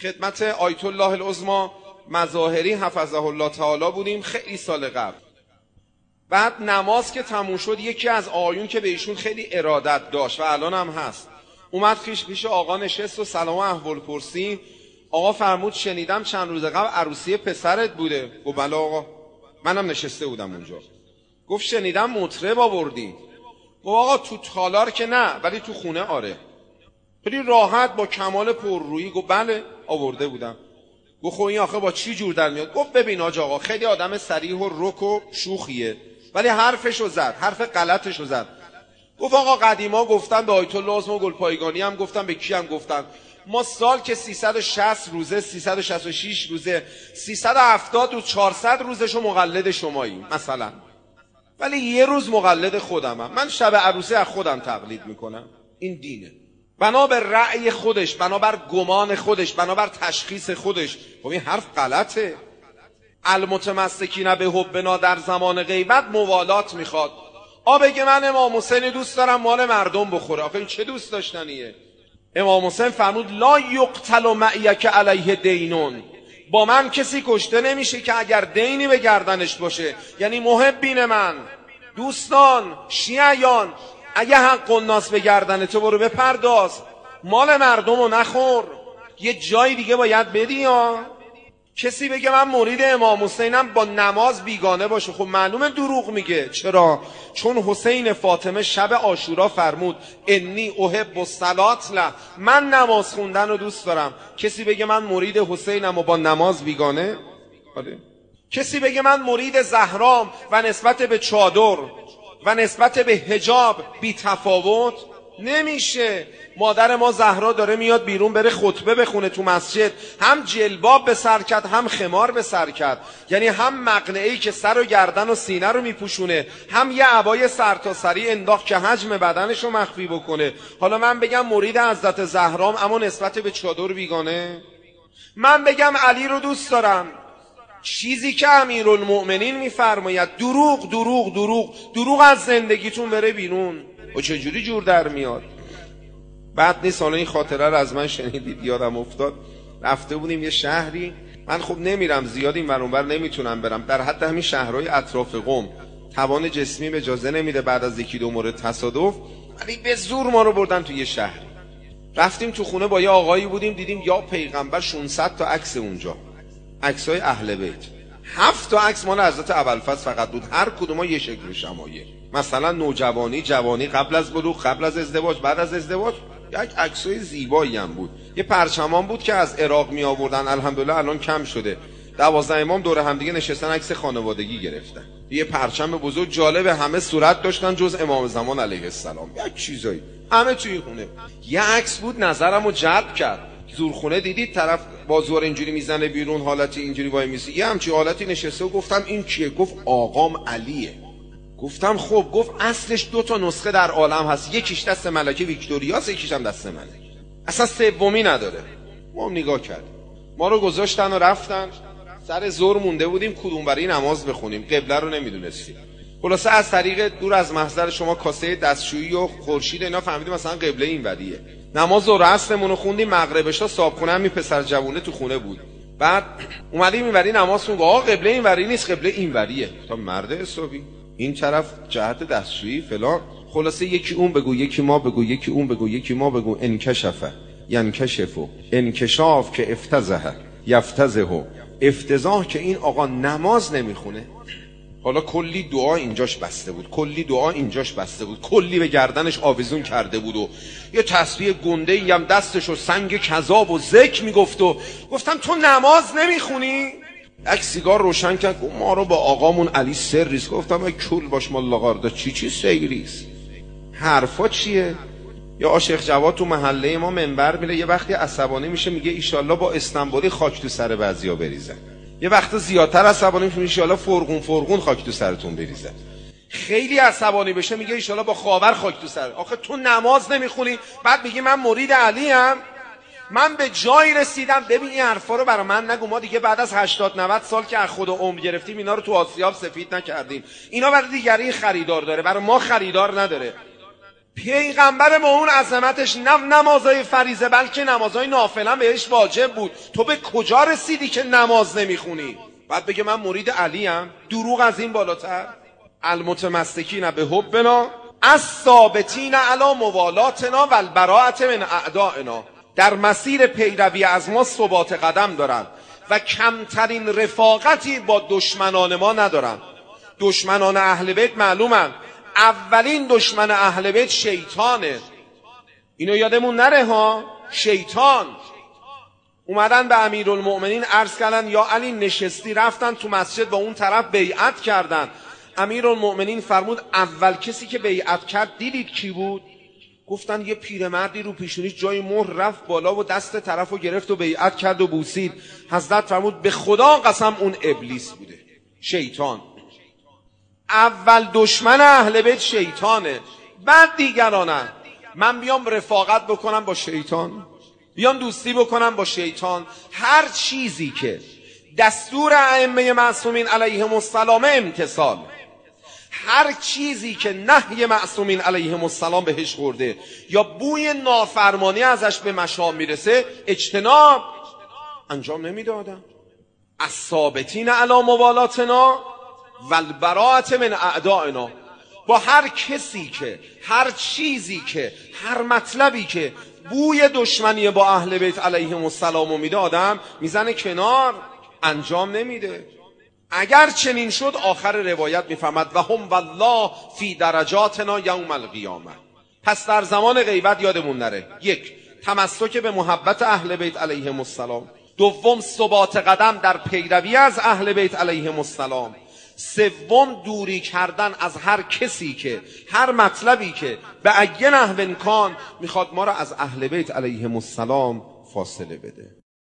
خدمت آیت الله العظمی مظاهری حفظه الله تعالی بودیم خیلی سال قبل. بعد نماز که تموم شد یکی از آقایون که به ایشون خیلی ارادت داشت و الان هم هست اومد پیش آقا نشست و سلام و احوال پرسی. آقا فرمود شنیدم چند روز قبل عروسی پسرت بوده. گفت بله آقا، منم نشسته بودم اونجا. گفت شنیدم مطرب آوردی. گفت آقا تو تالار که نه ولی تو خونه آره. خیلی راحت با کمال پررویی گفت بله آورده بودم. گفت خب این آخه با چی جور در میاد؟ گفت ببین آقا خیلی آدم صریح و رک و شوخیه ولی حرفشو زد، حرف غلطشو زد. گفت آقا قدیما گفتن به آیت الله العظمی گلپایگانی هم گفتن، به کی هم گفتن ما سال که 360 روزه 366 روزه 370 و 400 روزشو مقلد شماییم مثلا، ولی یه روز مقلد خودمم. من شب عروسی از خودم تقلید میکنم. این دینه. بنابر رأی خودش، بنابر گمان خودش، بنابر تشخیص خودش. خب این حرف غلطه. المتمسکین به حبنا در زمان غیبت موالات میخواد. بگه من امام حسین دوست دارم مال مردم بخوره. آخه این چه دوست داشتنیه؟ امام حسین فرمود لا یقتل معیک علیه دینون، با من کسی کشته نمیشه که اگر دینی به گردنش باشه. یعنی محبین من، دوستان، شیعیان، اگه حق الناس به گردن تو برو بپرداز، مال مردم رو نخور، یه جای دیگه باید بدی. کسی بگه من مرید امام حسینم با نماز بیگانه باشه، خب معلومه دروغ میگه. چرا؟ چون حسین فاطمه شب عاشورا فرمود انی احب الصلات له، من نماز خوندن رو دوست دارم. کسی بگه من مرید حسینم و با نماز بیگانه؟ کسی بگه من مرید زهرام و نسبت به چادر و نسبت به حجاب بی تفاوت؟ نمیشه. مادر ما زهرا داره میاد بیرون بره خطبه بخونه تو مسجد، هم جلباب به سر کرد هم خمار به سر کرد، یعنی هم مقنعه‌ای که سر و گردن و سینه رو میپوشونه، هم یه عبای سرتاسری انداخت که حجم بدنش رو مخفی بکنه. حالا من بگم مرید حضرت زهرام اما نسبت به چادر بیگانه؟ من بگم علی رو دوست دارم، چیزی که امیرالمؤمنین میفرماید دروغ دروغ دروغ دروغ از زندگیتون بره بیرون. و چجوری جور در میاد؟ بعد نیست. حالا این خاطره رو از من شنیدید یادم افتاد. رفته بودیم یه شهری، من خب نمیرم زیاد این ور اون ور نمیتونم برم، در حد همین شهرهای اطراف قم توان جسمی به اجازه نمیده بعد از یکی دو مورد تصادف، ولی به زور ما رو بردن تو یه شهری. رفتیم تو خونه با یه آقایی بودیم، دیدیم یا پیغمبر 600 تا عکس اونجا، عکسای اهل بیت. 7 تا عکس مال حضرت ابوالفضل فقط بود، هر کدوم یه شکل و شمایل. مثلا نوجوانی، جوانی، قبل از بلوغ، قبل از ازدواج، بعد از ازدواج. یک عکسای زیبایی هم بود. یه پرچمان بود که از عراق می آوردن، الحمدلله الان کم شده. 12 امام دور هم دیگه نشستن عکس خانوادگی گرفتن. یه پرچم بزرگ جالب، همه صورت داشتن جز امام زمان علیه السلام. یک چیزایی همه توی خونه. یه عکس بود نظرمو جلب کرد. زورخونه دیدید طرف با زور اینجوری میزنه بیرون، حالتی اینجوری وای میسی، یه همچین حالتی نشسته و گفتم این کیه؟ گفت آقام علیه. گفتم خب. گفت اصلش 2 تا نسخه در عالم هست، یکیش دست ملکه ویکتوریاست، یکیش هم دست منه، اصلا سومی نداره. ما هم نگاه کردیم، ما رو گذاشتن و رفتن. سر ظهر مونده بودیم کدوم برای نماز بخونیم، قبله رو نمیدونستیم. خلاصه از طریق دور از محضر شما کاسه دستشویی و خورشید اینا فهمیدیم مثلا قبله این وریه. نماز ظهر عصرمون رو خوندیم، مغربش تا صابخونه هم پسر جوونه تو خونه بود. بعد اومدیم این وری نماز خوندیم، آقا قبله این وری نیست، قبله این وریه. تا مرد حسابی این طرف جهت دستشویی فلان. خلاصه یکی اون بگو یکی ما بگو، یکی اون بگو یکی ما بگو. انکشفه ینکشفو، انکشاف که افتضحه یفتضحو، افتضاح که این آقا نماز نمیخونه. حالا کلی دعا اینجاش بسته بود، کلی دعا اینجاش بسته بود، کلی به گردنش آویزون کرده بود و یه تسبیح گنده‌ای هم دستشو سنگ کذاب و ذکر میگفت. و گفتم تو نماز نمیخونی؟ یک سیگار روشن کرد، ما رو با آقامون علی سریست. گفتم ای کول باش مالا غارده، چی سیریست؟ حرفا چیه؟ یا آشیخ جواد تو محله ما منبر میره، یه وقتی عصبانی میشه میگه ایشالله با استانبولی خاک تو سر بعضیا بریزن، یه وقت زیادتر عصبانی میشه ایشالله فرغون خاک تو سرتون بریزن. خیلی عصبانی بشه میگه ایشالله با خاور خاک تو سر. آخه تو نماز نمیخونی بعد میگی من مرید علی ام؟ من به جایی رسیدم، ببین این حرفا رو برای من نگو، ما دیگه بعد از 80-90 سال که از خود عمر گرفتیم اینا رو تو آسیاب سفید نکردیم. اینا برای دیگری خریدار داره، برای ما خریدار نداره. پیغمبر با اون عظمتش نه نمازهای فریضه بلکه نمازهای نافله بهش واجب بود. تو به کجا رسیدی که نماز نمیخونی؟ بعد بگه من مرید علیم؟ دروغ از این بالاتر. المتمسکین به حبنا الثابتین علی موالاتنا و البراءة من اعدائنا، در مسیر پیروی از ما ثبات قدم دارند و کمترین رفاقتی با دشمنان ما ندارند. دشمنان اهل بیت معلومن، اولین دشمن اهل بیت شیطانه. اینو یادمون نره ها. شیطان اومدن به امیرالمؤمنین عرض کردن یا علی نشستی، رفتن تو مسجد با اون طرف بیعت کردن. امیرالمؤمنین فرمود اول کسی که بیعت کرد دیدید کی بود؟ گفتن یه پیرمردی رو پیشونیش جای مهر رفت بالا و دست طرفو گرفت و بیعت کرد و بوسید. حضرت فرمود به خدا قسم اون ابلیس بوده، شیطان. اول دشمن اهل بیت شیطانه، بعد دیگرانه. من بیام رفاقت بکنم با شیطان، بیام دوستی بکنم با شیطان؟ هر چیزی که دستور ائمه معصومین علیهم السلام امتثال، هر چیزی که نهی معصومین علیهم السلام بهش خورده یا بوی نافرمانی ازش به مشام میرسه اجتناب. انجام نمیدادم. الثابتین علی موالاتنا و البراءة من اعدائنا، با هر کسی که، هر چیزی که، هر مطلبی که بوی دشمنی با اهل بیت علیهم السلام میده آدم میزنه کنار، انجام نمیده. اگر چنین شد آخر روایت میفهمد و هم والله فی درجاتنا یوم القیامه. پس در زمان غیبت یادمون نره، یک، تمسک به محبت اهل بیت علیهم السلام، دوم ثبات قدم در پیروی از اهل بیت علیهم السلام، سوم دوری کردن از هر کسی که، هر مطلبی که به ای نحو کان میخواد ما را از اهل بیت علیهم السلام فاصله بده.